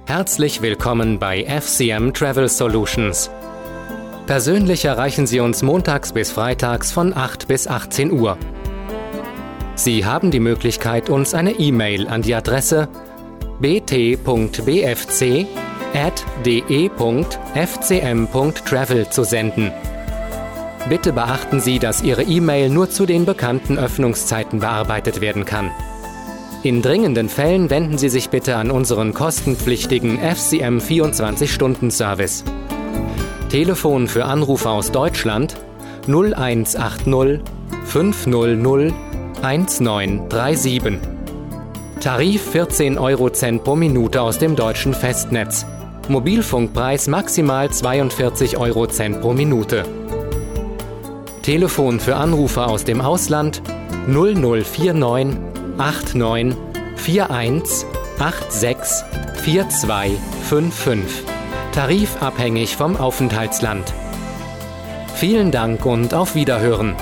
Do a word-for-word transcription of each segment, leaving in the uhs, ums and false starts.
Herzlich willkommen bei F C M Travel Solutions. Persönlich erreichen Sie uns montags bis freitags von acht bis achtzehn Uhr. Sie haben die Möglichkeit, uns eine E-Mail an die Adresse b t punkt b f c at d e punkt f c m punkt travel zu senden. Bitte beachten Sie, dass Ihre E-Mail nur zu den bekannten Öffnungszeiten bearbeitet werden kann. In dringenden Fällen wenden Sie sich bitte an unseren kostenpflichtigen F C M vierundzwanzig-Stunden-Service. Telefon für Anrufe aus Deutschland null eins acht null fünf null null eins neun drei sieben. Tarif vierzehn Eurocent pro Minute aus dem deutschen Festnetz. Mobilfunkpreis maximal zweiundvierzig Eurocent pro Minute. Telefon für Anrufe aus dem Ausland null null vier neun acht neun vier eins acht sechs vier zwei fünf fünf. Tarifabhängig vom Aufenthaltsland. Vielen Dank und auf Wiederhören.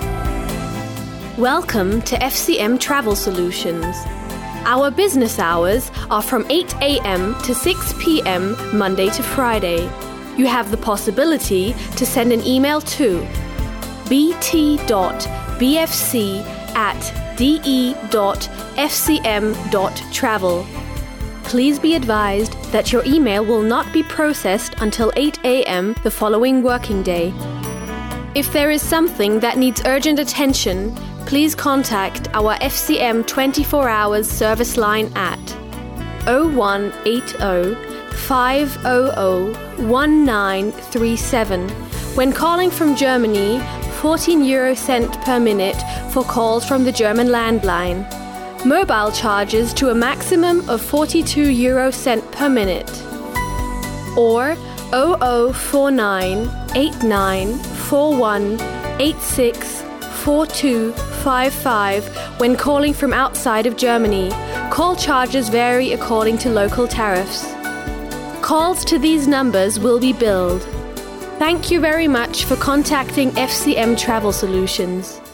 Welcome to F C M Travel Solutions. Our business hours are from eight a.m. to six p.m. Monday to Friday. You have the possibility to send an email to b t dot b f c at d e dot f c m dot travel. Please be advised that your email will not be processed until eight a.m. the following working day. If there is something that needs urgent attention, please contact our F C M twenty-four hours service line at oh one eight oh five hundred one nine three seven. When calling from Germany, fourteen euro cent per minute for calls from the German landline. Mobile charges to a maximum of forty-two euro cent per minute. Or oh oh four nine eight nine four one eight six four two five five when calling from outside of Germany. Call charges vary according to local tariffs. Calls to these numbers will be billed. Thank you very much for contacting F C M Travel Solutions.